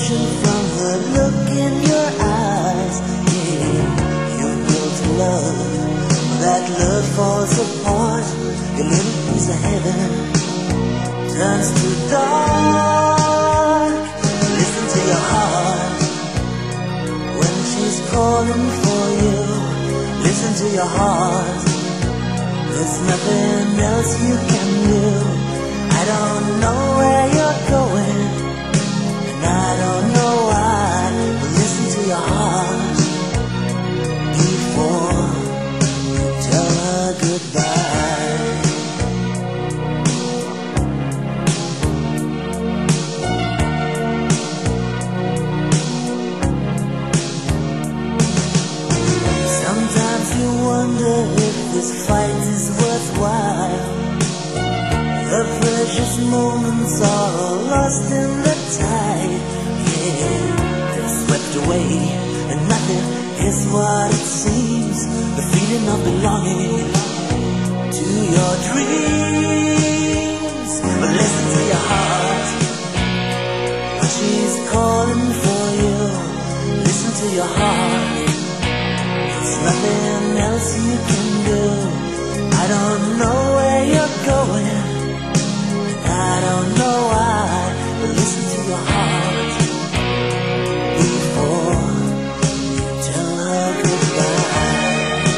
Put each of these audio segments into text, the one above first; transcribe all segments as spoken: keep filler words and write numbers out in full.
emotion from the look in your eyes. Yeah, you're built to love. That love falls apart. Your little piece of heaven turns to dark. Listen to your heart when she's calling for you. Listen to your heart. There's nothing else you can do. I don't know where you're going, and I don't know why, but listen to your heart before you tell her goodbye. Sometimes you wonder if this fight is worthwhile. The precious moments are all lost in the tide. Yeah, they're swept away, and nothing is what it seems. The feeling of belonging to your dreams. But listen to your heart when she's calling for you. Listen to your heart. There's nothing else you can do. I don't know where you're going, I don't know why, but listen to your heart before you tell her goodbye.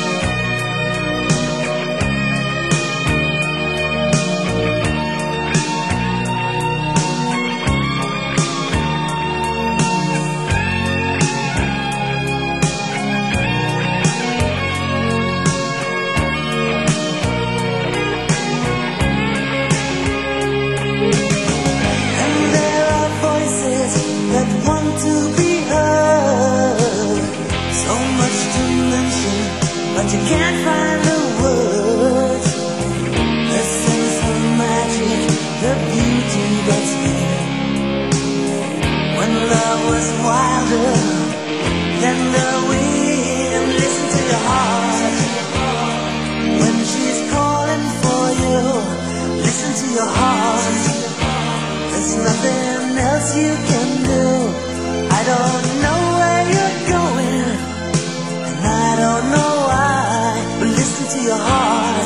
To be heard, so much to mention, but you can't find the words. The sense of magic, the beauty that's here. When love was wilder than the wind. Listen to your heart when she's calling for you. Listen to your heart. There's nothing else you can do. I don't know where you're going, and I don't know why, but listen to your heart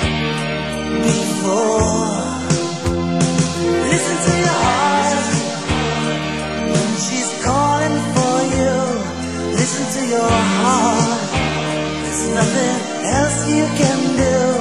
before. Listen to your heart when she's calling for you. Listen to your heart. There's nothing else you can do.